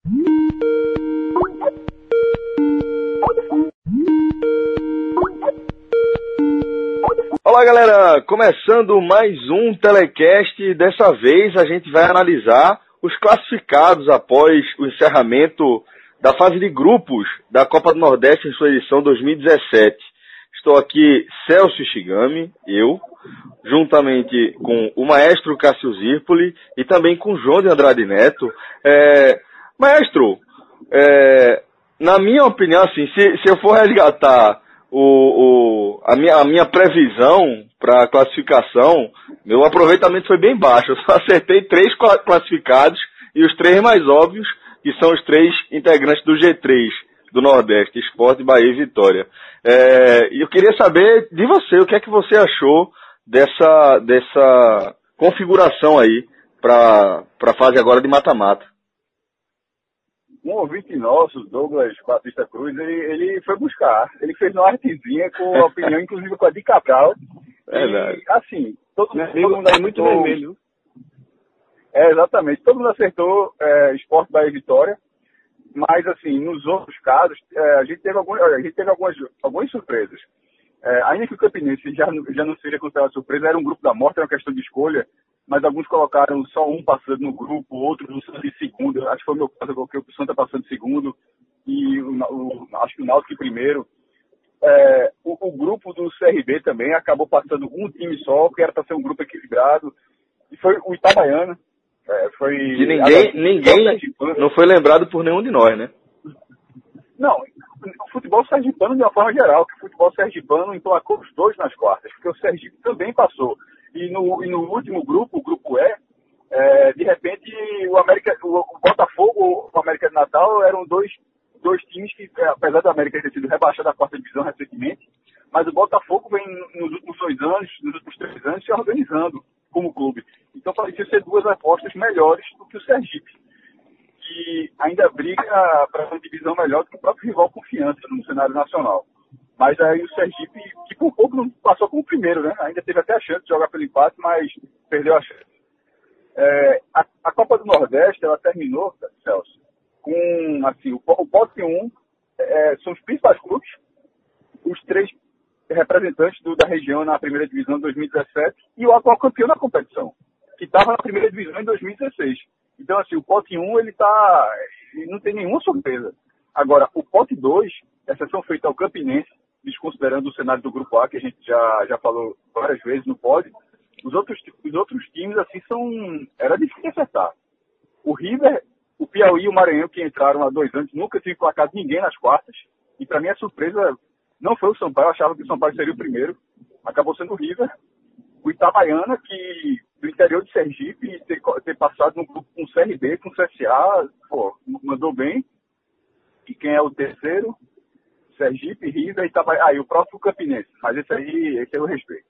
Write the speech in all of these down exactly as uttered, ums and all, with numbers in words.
Olá galera, começando mais um telecast. Dessa vez a gente vai analisar os classificados após o encerramento da fase de grupos da Copa do Nordeste em sua edição dois mil e dezessete. Estou aqui, Celso Shigami, eu, juntamente com o maestro Cássio Zirpoli e também com João de Andrade Neto. É, maestro, é, na minha opinião, assim, se, se eu for resgatar O, o, a, minha, a minha previsão para a classificação, meu aproveitamento foi bem baixo. Eu só acertei três classificados e os três mais óbvios, que são os três integrantes do G três do Nordeste, Sport, Bahia e Vitória. É, e eu queria saber de você, o que é que você achou dessa, dessa configuração aí para a fase agora de mata-mata? Um ouvinte nosso, Douglas Batista Cruz, ele, ele foi buscar. Ele fez uma artezinha com a opinião, inclusive com a de Cabral. Verdade. E, assim, todo, é, todo mundo é muito vermelho. É, exatamente. Todo mundo acertou é, Sport, Bahia e Vitória. Mas, assim, nos outros casos, é, a gente teve, algum, a gente teve algumas, algumas surpresas. É, ainda que o Campinense já, já não seja considerado surpresa, era um grupo da morte, era uma questão de escolha. Mas alguns colocaram só um passando no grupo, outros no Santa em segundo. Acho que foi o meu caso, eu coloquei o Santa passando em segundo e o, o, acho que o Náutico em primeiro. É, o, o grupo do C R B também acabou passando um time só, que era para ser um grupo equilibrado. E foi o Itabaiana. É, foi, que ninguém, ninguém não foi lembrado por nenhum de nós, né? Não, o futebol sergipano de uma forma geral, que o futebol sergipano emplacou os dois nas quartas, porque o Sergipe também passou. E no, e no último grupo, o grupo E, é, de repente o, América, o, o Botafogo e o América de Natal eram dois, dois times que, apesar da América ter sido rebaixada da quarta divisão recentemente, mas o Botafogo vem nos últimos dois anos, nos últimos três anos, se organizando como clube. Então parecia ser duas apostas melhores do que o Sergipe, que ainda briga para uma divisão melhor do que o próprio rival Confiança no cenário nacional. Mas aí o Sergipe, que por pouco não passou como primeiro, né? Ainda teve até a chance de jogar pelo empate, mas perdeu a chance. É, a, a Copa do Nordeste, ela terminou, Celso, com, assim, o, o pote um é, são os principais clubes, os três representantes do, da região na primeira divisão de dois mil e dezessete e o atual campeão da competição, que estava na primeira divisão em dois mil e dezesseis. Então, assim, o pote um, ele tá, ele não tem nenhuma surpresa. Agora, o pote dois, exceção feita ao Campinense, desconsiderando o cenário do Grupo A, que a gente já, já falou várias vezes no pod, os outros, os outros times, assim, são... Era difícil acertar. O River, o Piauí e o Maranhão, que entraram há dois anos, nunca tinham placado ninguém nas quartas. E, para mim, a surpresa não foi o Sampaio. Eu achava que o Sampaio seria o primeiro. Acabou sendo o River. O Itabaiana, que do interior de Sergipe, ter, ter passado num grupo com o C R B, com o C S A, pô, mandou bem. E quem é o terceiro? Sergipe, River e Itabaiana. Ah, e o próprio Campinense. Mas esse aí, esse eu respeito.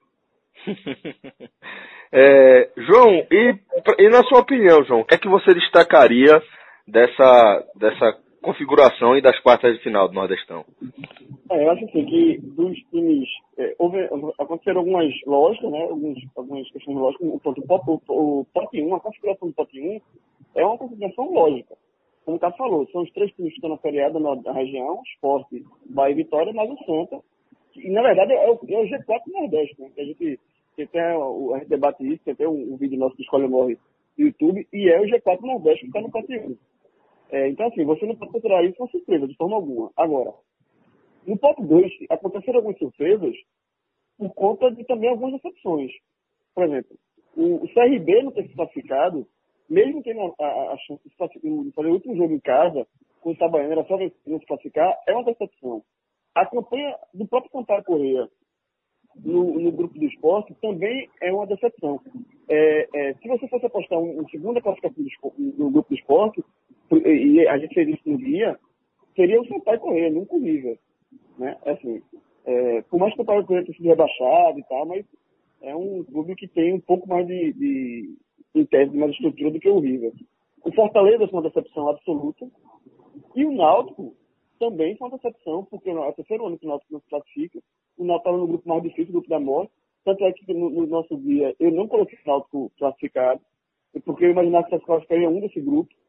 é, João, e, e na sua opinião, João, o que é que você destacaria dessa, dessa configuração e das quartas de final do Nordestão? É, eu acho assim que dos times é, houve, aconteceram algumas lógicas, né? Alguns, algumas questões lógicas. O, o, o, o pote um, a configuração do pote um é uma configuração lógica. Como o Cássio falou, são os três times que estão na feriada na região, Sport, Bahia e Vitória, mais o Santa. E, na verdade, é o, é o G quatro Nordeste, né? Que a gente, que tem, a gente debate isso, tem até um, um vídeo nosso do Escolha Morre no YouTube, e é o G quatro Nordeste que está no pote um. É, então, assim, você não pode considerar isso uma surpresa, de forma alguma. Agora, no pote dois, aconteceram algumas surpresas por conta de também algumas decepções. Por exemplo, o, o C R B não ter se classificado, mesmo tendo a, a, a chance de fazer o último jogo em casa, com o Itabaiana, era só não se classificar, é uma decepção. A campanha do próprio Sampaio Corrêa no, no grupo do esporte também é uma decepção. É, é, se você fosse apostar um, um segunda classificação do, no grupo do esporte, e a gente fez isso no dia, seria o Sampaio Corrêa, nunca o River. Né? Assim, é, por mais que o Sampaio Corrêa tenha sido rebaixado e tal, mas é um clube que tem um pouco mais de, de em tese, de mais estrutura do que o River. O Fortaleza foi uma decepção absoluta. E o Náutico também foi uma decepção, porque é o terceiro ano que o Náutico não se classifica. O Náutico estava no grupo mais difícil, o grupo da morte. Tanto é que no, no nosso dia eu não coloquei o Náutico classificado, porque eu imaginava que se classificaria um desse grupo.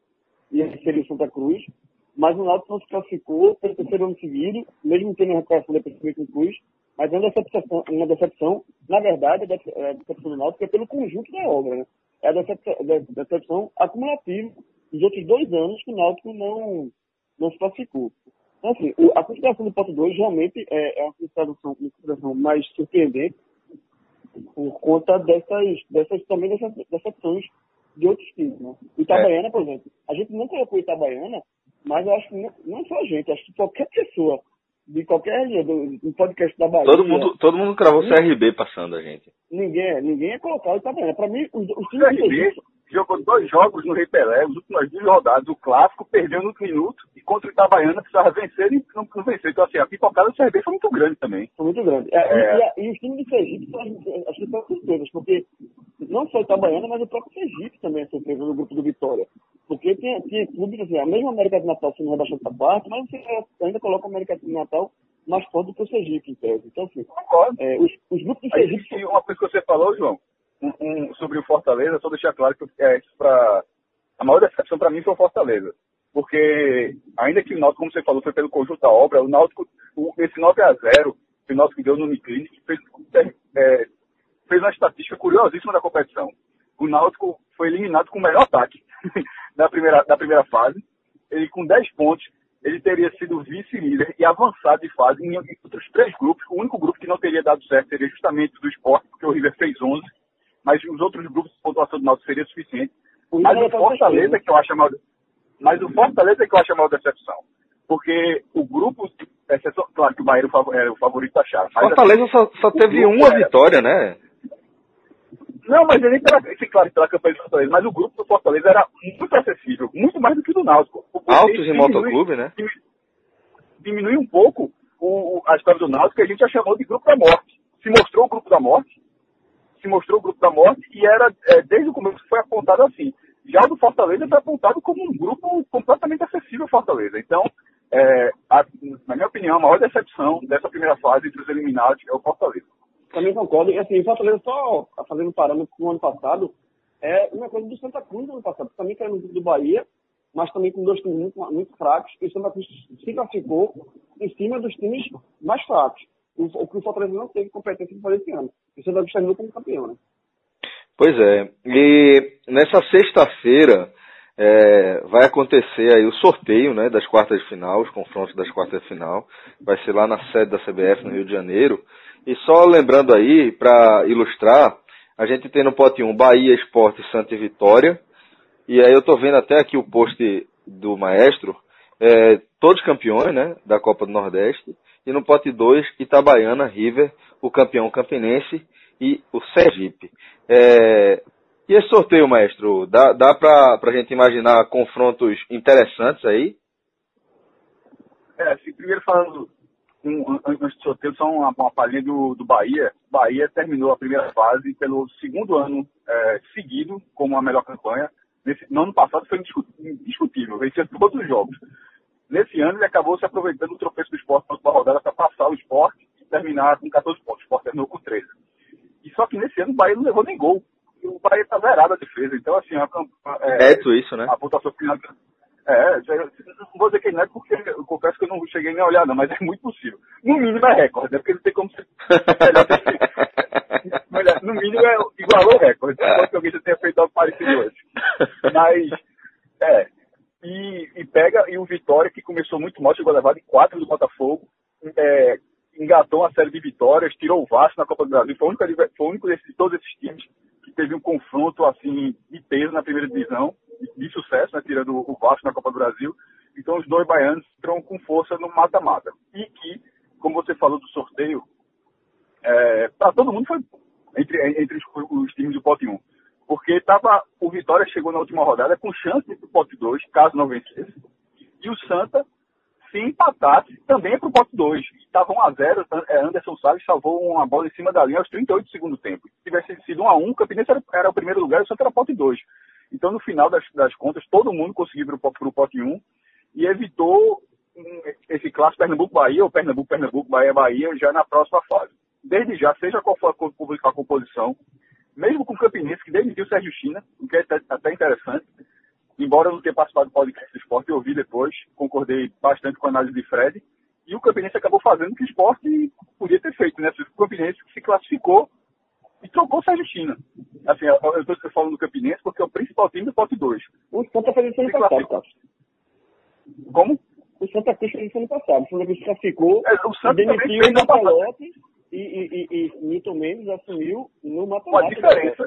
ia ser em Santa Cruz, mas o Náutico não se classificou pelo terceiro ano seguido, mesmo tendo recuperação depois do Santa Cruz, mas é uma decepção, uma decepção, na verdade, a decepção do Náutico é pelo conjunto da obra, né? É a decepção, a decepção acumulativa dos outros dois anos que o Náutico não, não se classificou. Então, assim, a consideração do pote dois realmente é, é uma, consideração, uma consideração mais surpreendente por conta dessas, dessas também dessas decepções de outros times, né? O Itabaiana, por exemplo, a gente não colocou o Itabaiana, mas eu acho que não, não só a gente, acho que qualquer pessoa de qualquer do, do podcast da Bahia... Todo mundo, todo mundo cravou o C R B passando a gente. Ninguém, ninguém ia colocar o Itabaiana. Para mim, os, os times... O C R B jogou dois jogos no Rei Pelé, os últimos duas rodadas, o clássico, perdeu no último minuto, e contra o Itabaiana precisava vencer e não, não venceu. Então, assim, a pipocada do C R B foi muito grande também. Foi muito grande. É, é... E, e, e os times do Sergipe são as que são surpresas, porque não só o Itabaiana, mas o próprio Sergipe também é surpresa no grupo do Vitória. Porque tinha, tinha clubes, assim, a mesma América de Natal sendo rebaixada para parte, mas você ainda coloca a América de Natal mais forte do que o Sergipe, em tese. Então, assim, é, os, os grupos do Sergipe... Aí, uma coisa que você falou, João, um, um, sobre o Fortaleza, só deixar claro que é, isso pra, a maior decepção para mim foi o Fortaleza. Porque, ainda que o Náutico, como você falou, foi pelo conjunto da obra, o Náutico, o, esse nove a zero que o Náutico deu no Uniclinic, fez, é, fez uma estatística curiosíssima da competição. O Náutico foi eliminado com o melhor ataque da, primeira, da primeira fase. Ele, com dez pontos, ele teria sido vice-líder e avançado de fase em outros três grupos. O único grupo que não teria dado certo seria justamente o do Sport, porque o River fez onze, mas os outros grupos de pontuação do Náutico seria suficiente. Mas o Fortaleza que eu acho a maior, mas o Fortaleza que eu acho a maior decepção. Porque o grupo, exceção, claro que o Bahia era o favorito da chave. Fortaleza assim, só, só teve uma era, vitória, né? Não, mas ele pela, claro, pela campanha do Fortaleza, mas o grupo do Fortaleza era muito acessível, muito mais do que o do Náutico. Altos em Motoclube, né? Diminui um pouco o, a história do Náutico, que a gente já chamou de grupo da morte. Se mostrou o grupo da morte, se mostrou o grupo da morte, e era, é, desde o começo foi apontado assim. Já o do Fortaleza foi apontado como um grupo completamente acessível ao Fortaleza. Então, é, a, na minha opinião, a maior decepção dessa primeira fase entre os eliminados é o Fortaleza. Também concordo. E assim, o Fortaleza, só fazendo parâmetro com o ano passado, é uma coisa do Santa Cruz no ano passado. Também caiu no grupo do Bahia, mas também com dois times muito, muito fracos. E o Santa Cruz se classificou em cima dos times mais fracos. O, o que o Fortaleza não teve competência de fazer esse ano. E o Santa Cruz terminou como campeão, né? Pois é. E nessa sexta-feira é, vai acontecer aí o sorteio, né, das quartas de final, os confrontos das quartas de final. Vai ser lá na sede da C B F, no Rio de Janeiro. E só lembrando aí, para ilustrar, a gente tem no pote um Bahia, Sport, Santa e Vitória. E aí eu tô vendo até aqui o post do maestro, é, todos campeões, né, da Copa do Nordeste. E no pote dois, Itabaiana, River, o campeão campinense e o Sergipe. É, e esse sorteio, maestro, dá, dá pra, pra gente imaginar confrontos interessantes aí? É, assim, primeiro falando... Um, antes do sorteio, só uma, uma palhinha do, do Bahia. Bahia terminou a primeira fase pelo segundo ano é, seguido como a melhor campanha. Nesse, no ano passado foi indiscutível, venceu todos os jogos. Nesse ano ele acabou se aproveitando do tropeço do Sport na última rodada para passar o Sport e terminar com catorze pontos. O Sport terminou com treze. E só que nesse ano o Bahia não levou nem gol. E o Bahia está zerado a defesa. Então, assim, a, é, é isso, né? A pontuação final. É, não vou dizer que é porque eu confesso que eu não cheguei nem a olhar, não, mas é muito possível. No mínimo é recorde, né? Porque não tem como ser melhor. No mínimo é igualou o recorde. Pode que alguém já tenha feito algo parecido hoje. Mas, é. E, e pega, e o Vitória, que começou muito mal, chegou a levar de quatro do Botafogo, é, engatou uma série de vitórias, tirou o Vasco na Copa do Brasil. Foi o único, foi o único desses, de todos esses times que teve um confronto, assim, de peso na primeira divisão. De sucesso, né, tirando o Vasco na Copa do Brasil. Então os dois baianos estão com força no mata-mata. E que, como você falou do sorteio, é, para todo mundo foi entre, entre os, os times do pote um. Porque tava, o Vitória chegou na última rodada com chance de ir pro pote dois, caso não vencesse. E o Santa, se empatasse, também é pro pote dois. Estava um a zero, Anderson Salles salvou uma bola em cima da linha aos trinta e oito do segundo tempo. Se tivesse sido um a um, o Campinense era, era o primeiro lugar e o Santa era pote dois. Então, no final das, das contas, todo mundo conseguiu ir para o pote um e evitou um, esse clássico Pernambuco-Bahia ou Pernambuco-Pernambuco, Bahia-Bahia já na próxima fase. Desde já, seja qual for a, a composição, mesmo com o Campinense, que demitiu o Sérgio China, o que é até, até interessante, embora eu não tenha participado do podcast do Sport, eu ouvi depois, concordei bastante com a análise de Fred, e o Campinense acabou fazendo o que o Sport podia ter feito, né? O Campinense se classificou e trocou o Sérgio China. Assim, eu estou falando do Campinense porque é o principal time do pote dois. O Santa fez isso ano passado, cara. Como? O Santa Cruz fez isso ano passado. O Santa Cruz se classificou, é, o Santa demitiu o Mapalote e, e, e, e Milton Mendes assumiu no mata-mata. A diferença,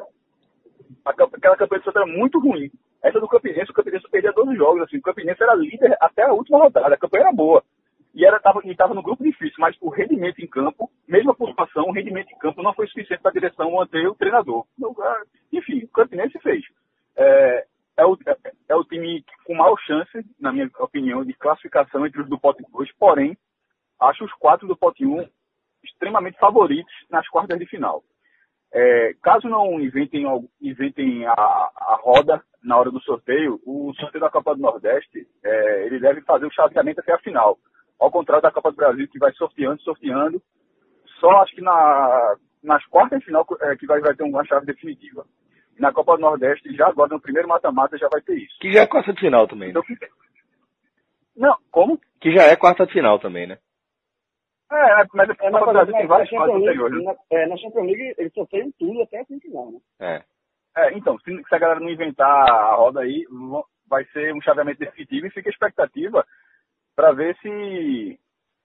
aquela campanha do Santa era muito ruim. Essa do Campinense, o Campinense perdia doze jogos. Assim, o Campinense era líder até a última rodada. A campanha era boa. E estava no grupo difícil, mas o rendimento em campo, mesmo a pontuação, o rendimento em campo não foi suficiente para a direção manter o treinador. Enfim, o Campinense fez. É, é, o, é, é o time com maior chance, na minha opinião, de classificação entre os do pote dois, porém, acho os quatro do pote um extremamente favoritos nas quartas de final. É, caso não inventem, inventem a, a roda na hora do sorteio, o sorteio da Copa do Nordeste, é, ele deve fazer o chaveamento até a final. Ao contrário da Copa do Brasil, que vai sorteando, sorteando. Só acho que na, nas quartas de final é, que vai, vai ter uma chave definitiva. E na Copa do Nordeste, já agora no primeiro mata-mata, já vai ter isso. Que já é quarta de final também, né? Então, não, como? Que já é quarta de final também, né? É, mas a Copa do Brasil tem várias fases anteriores. Na, é, na Champions League, eles sorteiam tudo até a semifinal, né? É. É, então, se, se a galera não inventar a roda aí, vai ser um chaveamento definitivo e fica a expectativa para ver se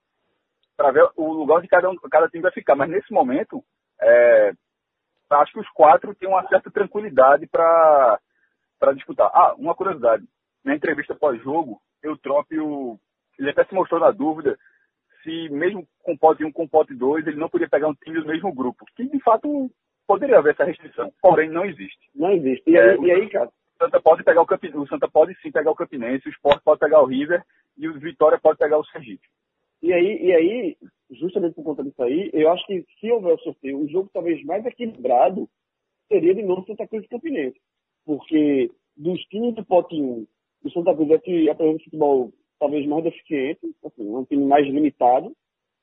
para ver o lugar onde cada, um, cada time vai ficar. Mas nesse momento, é, acho que os quatro têm uma certa tranquilidade para disputar. Ah, uma curiosidade. Na entrevista pós-jogo, eu Eutrópio, ele até se mostrou na dúvida se mesmo com pote um, com pote dois, ele não podia pegar um time do mesmo grupo. Que, de fato, poderia haver essa restrição. Porém, não existe. Não existe. E aí, é, e aí cara? O Santa pode pegar o Campinense, o Santa pode sim pegar o Campinense, o Sport pode pegar o River e o Vitória pode pegar o Sergipe. E aí, e aí, justamente por conta disso aí, eu acho que se houver o sorteio, o jogo talvez mais equilibrado seria de novo Santa Cruz e Campinense. Porque dos times do pote um, o Santa Cruz é que apresenta futebol talvez mais deficiente, assim, um time mais limitado.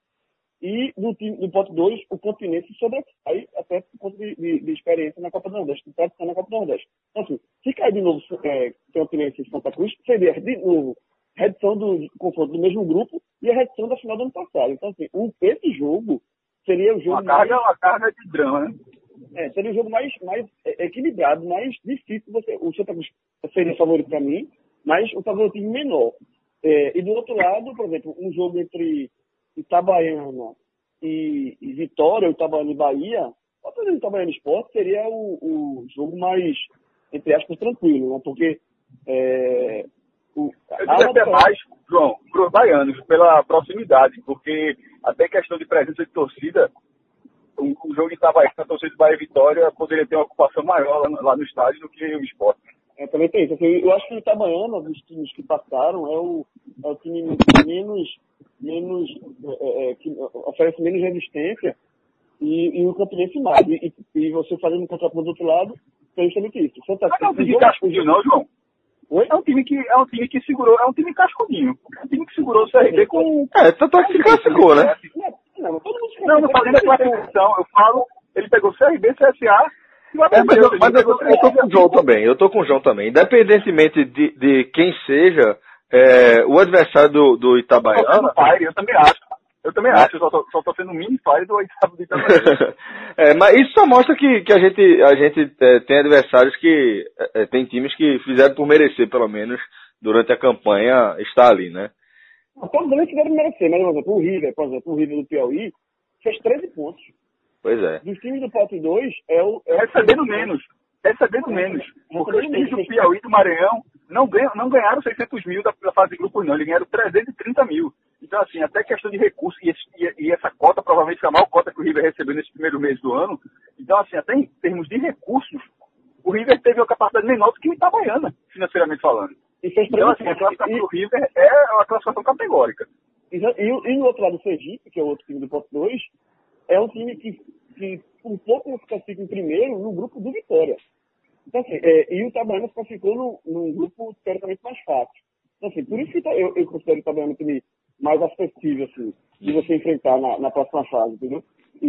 E no, time, no pote dois, o Campinense sobressai até por conta de, de, de experiência na Copa do Nordeste, pode estar na Copa do Nordeste. Então, assim, se cair de novo é, Campinense e Santa Cruz, seria de novo redução do confronto do mesmo grupo e a redução da final do ano passado. Então, assim, um, esse jogo seria o jogo uma carga, mais... Uma carga de drama, né? É, seria o jogo mais, mais equilibrado, mais difícil. Você, o Santa Cruz seria favorito para mim, mas o favoritismo menor. É, e do outro lado, por exemplo, um jogo entre Itabaiana e, e Vitória, Itabaiana e Bahia, o Itabaiana Sport seria o, o jogo mais, entre aspas, tranquilo, né? Porque é, o, eu diria até mais, João, para os baianos, pela proximidade, porque até questão de presença de torcida, o, o jogo de Itabaiana, a torcida de Bahia e Vitória poderia ter uma ocupação maior lá no, lá no estádio do que o Sport. É, também tem isso. Assim, eu acho que o Itabaiana, dos times que passaram, é o, é o time menos, menos é, é, que oferece menos resistência e, e o Campinense mais. E, e você fazendo um contraponto do outro lado, é justamente isso. Santa Mas não é um time cascudinho, não, João? Oi? É um time que é um time que segurou, é um time cascudinho. É um time que segurou o C R B com. É, tanto é que se classificou, né? Não, não, todo mundo se não, não fazendo a classificação. Eu falo, ele pegou C R B, C S A. É, mas eu, mas eu, tô, eu tô com o João também, eu tô com o João também. Independentemente de, de quem seja, é, o adversário do, do Itabaiana... Eu, fire, eu também acho. Eu também acho, eu só tô, só tô sendo mini fire do Itabaiana. É, mas isso só mostra que, que a gente, a gente é, tem adversários que... É, tem times que fizeram por merecer, pelo menos, durante a campanha, estar ali, né? Todos eles tiveram merecer, mas, por exemplo, o River, por exemplo, o River do Piauí, fez treze pontos. Pois é. Dos times do pote dois, é o... É recebendo o menos. Recebendo menos. Porque os times do Piauí e do Maranhão não, ganham, não ganharam seiscentos mil da, da fase de grupos, não. Eles ganharam trezentos e trinta mil. Então, assim, até questão de recursos, e, esse, e, e essa cota provavelmente foi a maior cota que o River recebeu nesse primeiro mês do ano. Então, assim, até em termos de recursos, o River teve uma capacidade menor do que o Itabaiana, financeiramente falando. E fez então, assim, a classificação e... do River é uma classificação categórica. E, e, e no outro lado, o Sergipe, que é o outro time do pote dois, é um time que, que por pouco não se classifica em primeiro no grupo do Vitória. Então, assim, é, e o Itabaiana se classificou no, num grupo teoricamente mais fácil. Então, assim, por isso que eu, eu considero o Itabaiana um time mais acessível, assim, de você enfrentar na, na próxima fase, entendeu?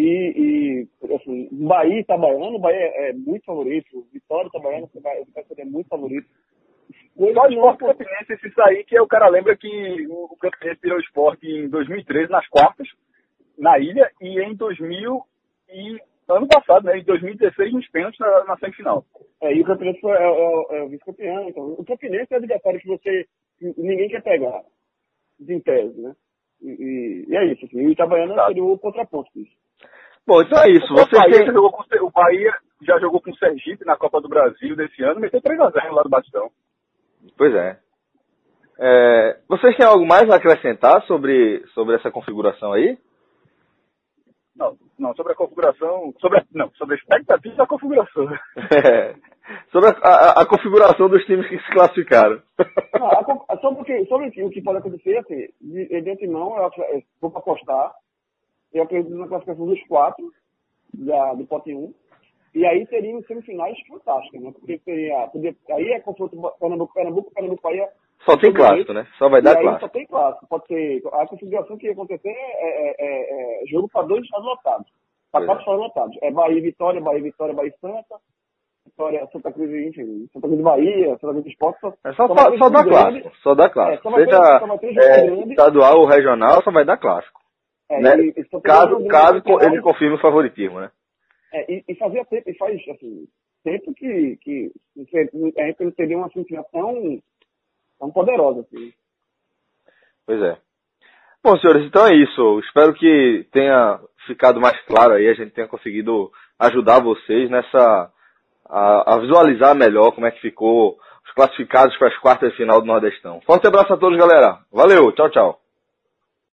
E, e assim, Bahia e Itabaiana, o Bahia é, é muito favorito, Vitória e Itabaiana, você vai, vai ser muito favorito. Só o Sport Campinense, esse sair, que é o cara lembra que o Campinense tirou o Sport em dois mil e treze nas quartas, na ilha, e em dois mil e ano passado, né, em dois mil e dezesseis nos pênaltis na, na semifinal. É, e o Campinense é, é, é o vice-campeão. Então, o Campinense é o adversário que você que ninguém quer pegar, em tese, né? E, e, e é isso. Assim, o Itabaiana tá. seria o contraponto disso. Bom, então é isso. O, Você Bahia tem... já jogou com, o Bahia já jogou com o Sergipe na Copa do Brasil desse ano, meteu três a zero lá do Batistão. Pois é. é. Vocês têm algo mais a acrescentar sobre, sobre essa configuração aí? Não, não, sobre a configuração, sobre a, não, sobre a expectativa da configuração. É, sobre a, a, a configuração dos times que se classificaram. Não, a, a, sobre, o que, sobre o que pode acontecer, assim, de, de antemão, eu, eu vou para apostar, eu acredito na classificação dos quatro, da, do pote um, e aí teriam semifinais fantásticas, né? Porque seria, podia, aí é confronto Pernambuco, Pernambuco, Pernambuco, Bahia. Só tem clássico, né? Só vai dar clássico. Só tem clássico. Pode ter. A configuração que ia acontecer é, é, é, é jogo para dois estados lotados. Para quatro estados lotados. É Bahia e Vitória, Bahia e Vitória, Bahia e Santa. Vitória, Santa Cruz, enfim. Santa Cruz de Bahia, Santa Cruz de Esporte. Só, é só, só, só, só dá clássico. Só dá clássico. É, Seja é, estadual ou regional, só vai dar clássico. É, né? e, e caso caso ele confirme o favoritismo, né? É, e, e fazia tempo, e faz assim, tempo que, que a gente teria uma semifinal tão, tão poderosa. Assim. Pois é. Bom, senhores, então é isso. Espero que tenha ficado mais claro aí, a gente tenha conseguido ajudar vocês nessa a, a visualizar melhor como é que ficou os classificados para as quartas de final do Nordestão. Forte abraço a todos, galera. Valeu, tchau, tchau.